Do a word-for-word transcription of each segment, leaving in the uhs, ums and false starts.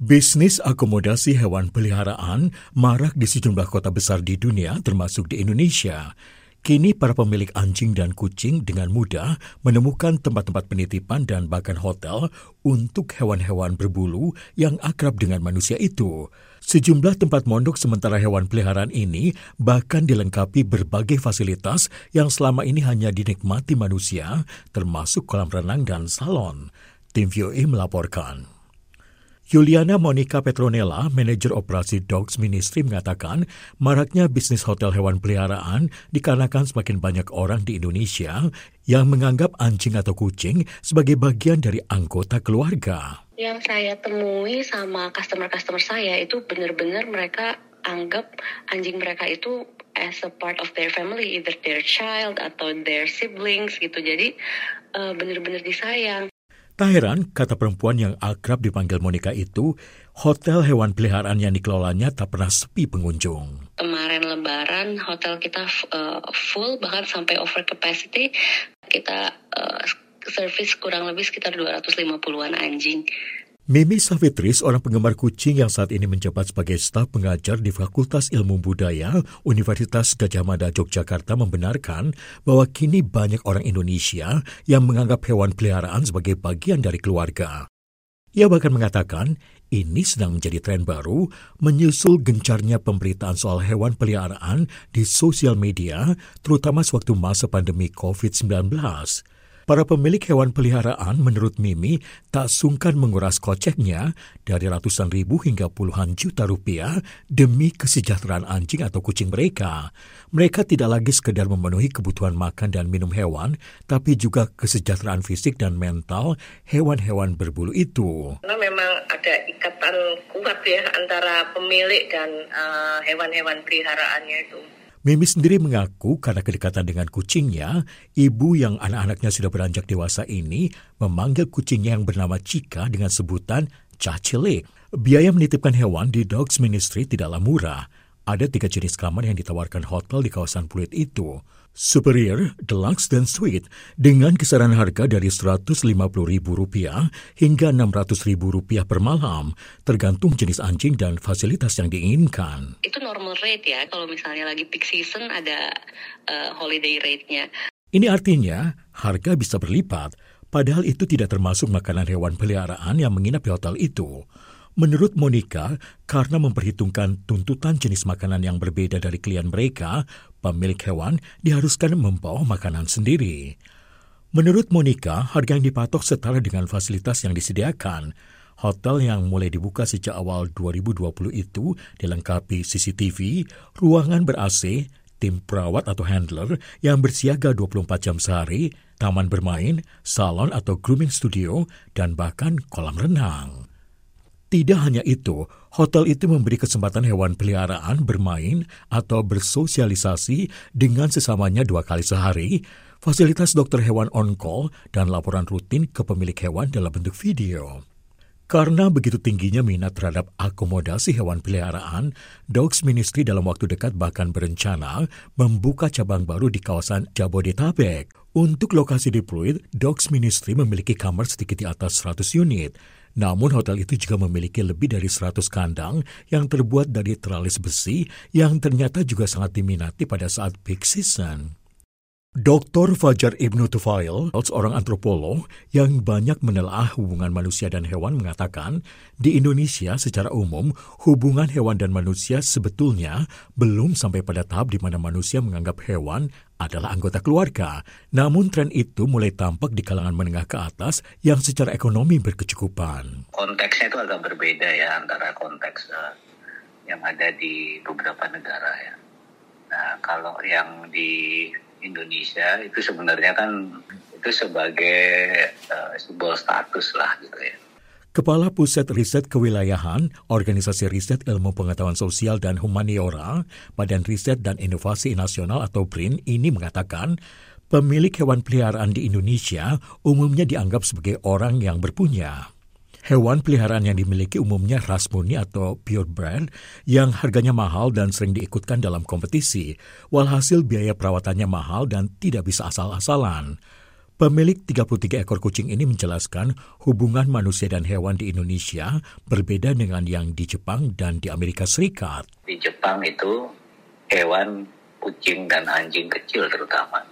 Bisnis akomodasi hewan peliharaan marak di sejumlah kota besar di dunia termasuk di Indonesia. Kini para pemilik anjing dan kucing dengan mudah menemukan tempat-tempat penitipan dan bahkan hotel untuk hewan-hewan berbulu yang akrab dengan manusia itu. Sejumlah tempat mondok sementara hewan peliharaan ini bahkan dilengkapi berbagai fasilitas yang selama ini hanya dinikmati manusia, termasuk kolam renang dan salon. Tim V O A melaporkan. Juliana Monica Petronella, manajer operasi Dogs Ministry, mengatakan maraknya bisnis hotel hewan peliharaan dikarenakan semakin banyak orang di Indonesia yang menganggap anjing atau kucing sebagai bagian dari anggota keluarga. Yang saya temui sama customer-customer saya itu benar-benar mereka anggap anjing mereka itu as a part of their family, either their child atau their siblings gitu. Jadi uh, benar-benar disayang. Tak heran, kata perempuan yang akrab dipanggil Monica itu, hotel hewan peliharaan yang dikelolanya tak pernah sepi pengunjung. Kemarin Lebaran, hotel kita uh, full, bahkan sampai over capacity. Kita uh, service kurang lebih sekitar dua ratus lima puluhan anjing. Mimi Savitris, orang penggemar kucing yang saat ini menjabat sebagai staf pengajar di Fakultas Ilmu Budaya Universitas Gadjah Mada Yogyakarta, membenarkan bahwa kini banyak orang Indonesia yang menganggap hewan peliharaan sebagai bagian dari keluarga. Ia bahkan mengatakan ini sedang menjadi tren baru menyusul gencarnya pemberitaan soal hewan peliharaan di sosial media, terutama sewaktu masa pandemi covid sembilan belas. Para pemilik hewan peliharaan menurut Mimi tak sungkan menguras koceknya dari ratusan ribu hingga puluhan juta rupiah demi kesejahteraan anjing atau kucing mereka. Mereka tidak lagi sekedar memenuhi kebutuhan makan dan minum hewan, tapi juga kesejahteraan fisik dan mental hewan-hewan berbulu itu. Karena memang ada ikatan kuat ya antara pemilik dan uh, hewan-hewan peliharaannya itu. Mimi sendiri mengaku karena kedekatan dengan kucingnya, ibu yang anak-anaknya sudah beranjak dewasa ini memanggil kucingnya yang bernama Cika dengan sebutan Cacilik. Biaya menitipkan hewan di Dogs Ministry tidaklah murah. Ada tiga jenis kamar yang ditawarkan hotel di kawasan Pluit itu. Superior, Deluxe, dan Suite dengan kisaran harga dari seratus lima puluh ribu rupiah hingga enam ratus ribu rupiah per malam, tergantung jenis anjing dan fasilitas yang diinginkan. Itu normal rate ya, kalau misalnya lagi peak season ada uh, holiday rate-nya. Ini artinya harga bisa berlipat, padahal itu tidak termasuk makanan hewan peliharaan yang menginap di hotel itu. Menurut Monica, karena memperhitungkan tuntutan jenis makanan yang berbeda dari klien mereka, pemilik hewan diharuskan membawa makanan sendiri. Menurut Monica, harga yang dipatok setara dengan fasilitas yang disediakan. Hotel yang mulai dibuka sejak awal dua ribu dua puluh itu dilengkapi C C T V, ruangan ber-A C, tim perawat atau handler yang bersiaga dua puluh empat jam sehari, taman bermain, salon atau grooming studio, dan bahkan kolam renang. Tidak hanya itu, hotel itu memberi kesempatan hewan peliharaan bermain atau bersosialisasi dengan sesamanya dua kali sehari, fasilitas dokter hewan on-call, dan laporan rutin ke pemilik hewan dalam bentuk video. Karena begitu tingginya minat terhadap akomodasi hewan peliharaan, Dogs Ministry dalam waktu dekat bahkan berencana membuka cabang baru di kawasan Jabodetabek. Untuk lokasi di Pluit, Dogs Ministry memiliki kamar sedikit di atas seratus unit. Namun hotel itu juga memiliki lebih dari seratus kandang yang terbuat dari teralis besi yang ternyata juga sangat diminati pada saat peak season. Doktor Fajar Ibnu Tufail, seorang antropolog yang banyak menelaah hubungan manusia dan hewan, mengatakan di Indonesia secara umum hubungan hewan dan manusia sebetulnya belum sampai pada tahap di mana manusia menganggap hewan adalah anggota keluarga. Namun tren itu mulai tampak di kalangan menengah ke atas yang secara ekonomi berkecukupan. Konteksnya itu agak berbeda ya antara konteks uh, yang ada di beberapa negara ya. Nah, kalau yang di Indonesia itu sebenarnya kan itu sebagai uh, sebuah status lah gitu ya. Kepala Pusat Riset Kewilayahan, Organisasi Riset Ilmu Pengetahuan Sosial dan Humaniora, Badan Riset dan Inovasi Nasional atau B R I N ini mengatakan pemilik hewan peliharaan di Indonesia umumnya dianggap sebagai orang yang berpunya. Hewan peliharaan yang dimiliki umumnya ras murni atau purebred yang harganya mahal dan sering diikutkan dalam kompetisi, walhasil biaya perawatannya mahal dan tidak bisa asal-asalan. Pemilik tiga puluh tiga ekor kucing ini menjelaskan hubungan manusia dan hewan di Indonesia berbeda dengan yang di Jepang dan di Amerika Serikat. Di Jepang itu hewan kucing dan anjing kecil terutama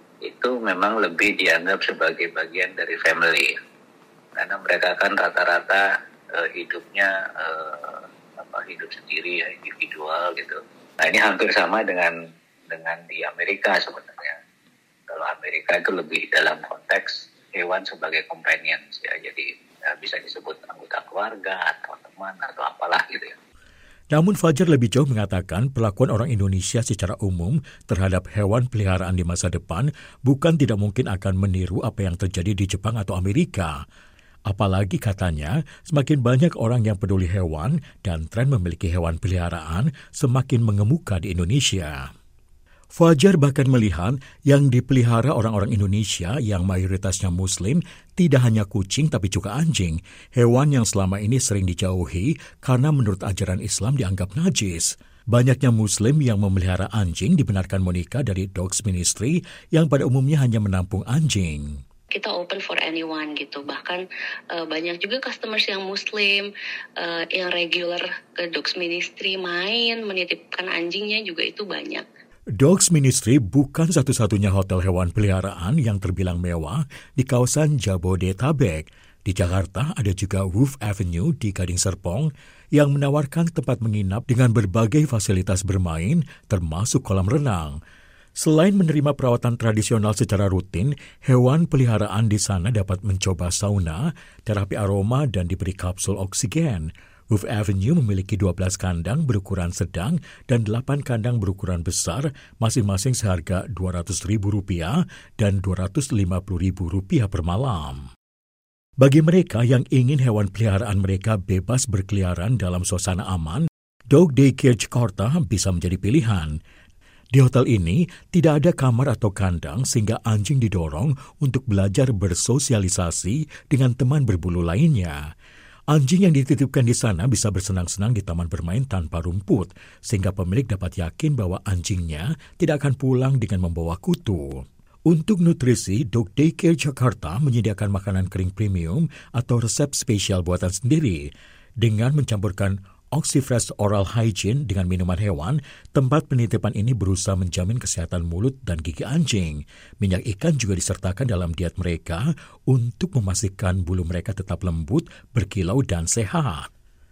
itu memang lebih dianggap sebagai bagian dari family. Karena mereka kan rata-rata uh, hidupnya uh, apa hidup sendiri ya, individual gitu. Nah, ini hampir sama dengan dengan di Amerika sebenarnya. Kalau Amerika itu lebih dalam konteks hewan sebagai companions ya, jadi ya, bisa disebut anggota keluarga atau teman atau apalah gitu ya. Namun Fajar lebih jauh mengatakan perlakuan orang Indonesia secara umum terhadap hewan peliharaan di masa depan bukan tidak mungkin akan meniru apa yang terjadi di Jepang atau Amerika. Apalagi katanya semakin banyak orang yang peduli hewan dan tren memiliki hewan peliharaan semakin mengemuka di Indonesia. Fajar bahkan melihat yang dipelihara orang-orang Indonesia yang mayoritasnya Muslim tidak hanya kucing tapi juga anjing, hewan yang selama ini sering dijauhi karena menurut ajaran Islam dianggap najis. Banyaknya Muslim yang memelihara anjing dibenarkan Monica dari Dogs Ministry yang pada umumnya hanya menampung anjing. Kita open for anyone gitu, bahkan uh, banyak juga customers yang Muslim uh, yang regular ke Dogs Ministry main menitipkan anjingnya juga itu banyak. Dogs Ministry bukan satu-satunya hotel hewan peliharaan yang terbilang mewah di kawasan Jabodetabek. Di Jakarta ada juga Wolf Avenue di Gading Serpong yang menawarkan tempat menginap dengan berbagai fasilitas bermain termasuk kolam renang. Selain menerima perawatan tradisional secara rutin, hewan peliharaan di sana dapat mencoba sauna, terapi aroma, dan diberi kapsul oksigen. Wolf Avenue memiliki dua belas kandang berukuran sedang dan delapan kandang berukuran besar, masing-masing seharga dua ratus ribu rupiah dan dua ratus lima puluh ribu rupiah per malam. Bagi mereka yang ingin hewan peliharaan mereka bebas berkeliaran dalam suasana aman, Dog Daycare Jakarta bisa menjadi pilihan. Di hotel ini tidak ada kamar atau kandang sehingga anjing didorong untuk belajar bersosialisasi dengan teman berbulu lainnya. Anjing yang dititipkan di sana bisa bersenang-senang di taman bermain tanpa rumput, sehingga pemilik dapat yakin bahwa anjingnya tidak akan pulang dengan membawa kutu. Untuk nutrisi, Dog Daycare Jakarta menyediakan makanan kering premium atau resep spesial buatan sendiri. Dengan mencampurkan Oxyfresh Oral Hygiene dengan minuman hewan, tempat penitipan ini berusaha menjamin kesehatan mulut dan gigi anjing. Minyak ikan juga disertakan dalam diet mereka untuk memastikan bulu mereka tetap lembut, berkilau, dan sehat.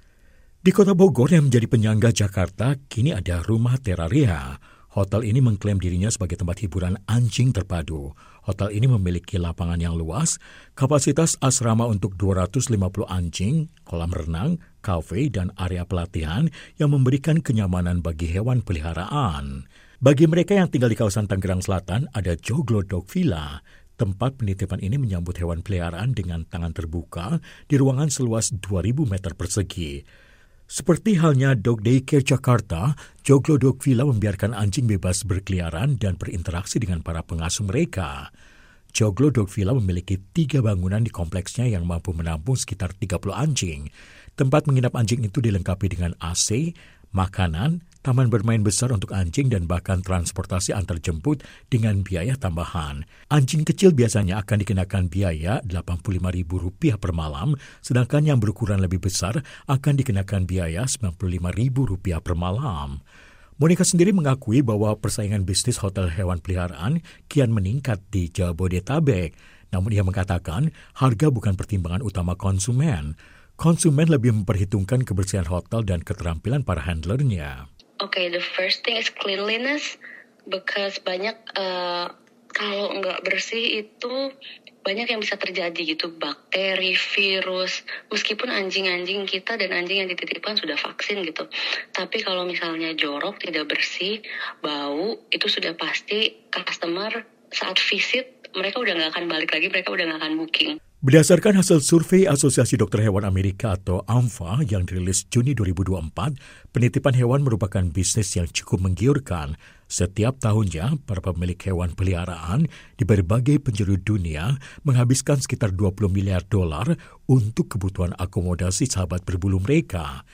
Di kota Bogor yang menjadi penyangga Jakarta, kini ada Rumah Terraria. Hotel ini mengklaim dirinya sebagai tempat hiburan anjing terpadu. Hotel ini memiliki lapangan yang luas, kapasitas asrama untuk dua ratus lima puluh anjing, kolam renang, kafe, dan area pelatihan yang memberikan kenyamanan bagi hewan peliharaan. Bagi mereka yang tinggal di kawasan Tangerang Selatan, ada Joglo Dog Villa. Tempat penitipan ini menyambut hewan peliharaan dengan tangan terbuka di ruangan seluas dua ribu meter persegi. Seperti halnya Dog Daycare Jakarta, Joglo Dog Villa membiarkan anjing bebas berkeliaran dan berinteraksi dengan para pengasuh mereka. Joglo Dog Villa memiliki tiga bangunan di kompleksnya yang mampu menampung sekitar tiga puluh anjing. Tempat menginap anjing itu dilengkapi dengan A C, makanan, taman bermain besar untuk anjing, dan bahkan transportasi antar jemput dengan biaya tambahan. Anjing kecil biasanya akan dikenakan biaya delapan puluh lima ribu rupiah per malam, sedangkan yang berukuran lebih besar akan dikenakan biaya sembilan puluh lima ribu rupiah per malam. Monica sendiri mengakui bahwa persaingan bisnis hotel hewan peliharaan kian meningkat di Jabodetabek. Namun ia mengatakan harga bukan pertimbangan utama konsumen. Konsumen lebih memperhitungkan kebersihan hotel dan keterampilan para handlernya. Okay, the first thing is cleanliness, because banyak uh, kalau nggak bersih itu banyak yang bisa terjadi gitu, bakteri, virus. Meskipun anjing-anjing kita dan anjing yang dititipkan sudah vaksin gitu, tapi kalau misalnya jorok, tidak bersih, bau, itu sudah pasti customer saat visit mereka udah nggak akan balik lagi, mereka udah nggak akan booking. Berdasarkan hasil survei Asosiasi Dokter Hewan Amerika atau A M F A yang dirilis Juni dua ribu dua puluh empat, penitipan hewan merupakan bisnis yang cukup menggiurkan. Setiap tahunnya, para pemilik hewan peliharaan di berbagai penjuru dunia menghabiskan sekitar dua puluh miliar dolar untuk kebutuhan akomodasi sahabat berbulu mereka.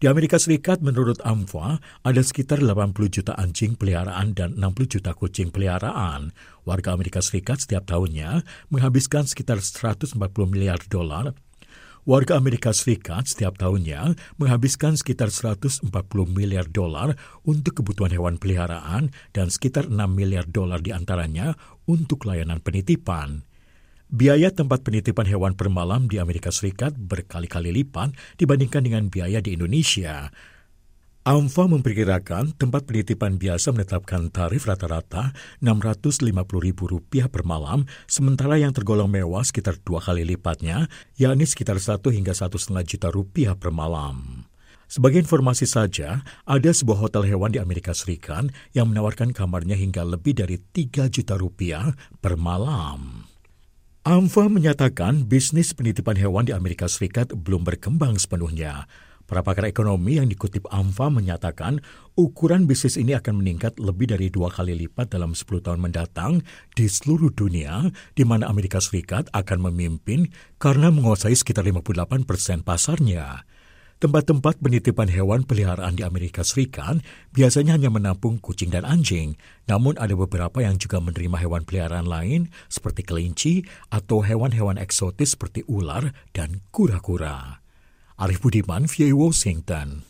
Di Amerika Serikat, menurut AMFA, ada sekitar delapan puluh juta anjing peliharaan dan enam puluh juta kucing peliharaan. Warga Amerika Serikat setiap tahunnya menghabiskan sekitar seratus empat puluh miliar dolar. Warga Amerika Serikat setiap tahunnya menghabiskan sekitar seratus empat puluh miliar dolar untuk kebutuhan hewan peliharaan dan sekitar enam miliar dolar diantaranya untuk layanan penitipan. Biaya tempat penitipan hewan per malam di Amerika Serikat berkali-kali lipat dibandingkan dengan biaya di Indonesia. AMFA memperkirakan tempat penitipan biasa menetapkan tarif rata-rata enam ratus lima puluh ribu rupiah per malam, sementara yang tergolong mewah sekitar dua kali lipatnya, yakni sekitar satu hingga satu setengah juta rupiah per malam. Sebagai informasi saja, ada sebuah hotel hewan di Amerika Serikat yang menawarkan kamarnya hingga lebih dari tiga juta rupiah per malam. AMFA menyatakan bisnis penitipan hewan di Amerika Serikat belum berkembang sepenuhnya. Para pakar ekonomi yang dikutip AMFA menyatakan ukuran bisnis ini akan meningkat lebih dari dua kali lipat dalam sepuluh tahun mendatang di seluruh dunia, di mana Amerika Serikat akan memimpin karena menguasai sekitar lima puluh delapan persen pasarnya. Tempat-tempat penitipan hewan peliharaan di Amerika Serikat biasanya hanya menampung kucing dan anjing, namun ada beberapa yang juga menerima hewan peliharaan lain seperti kelinci atau hewan-hewan eksotis seperti ular dan kura-kura. Arif Budiman, V O A Washington.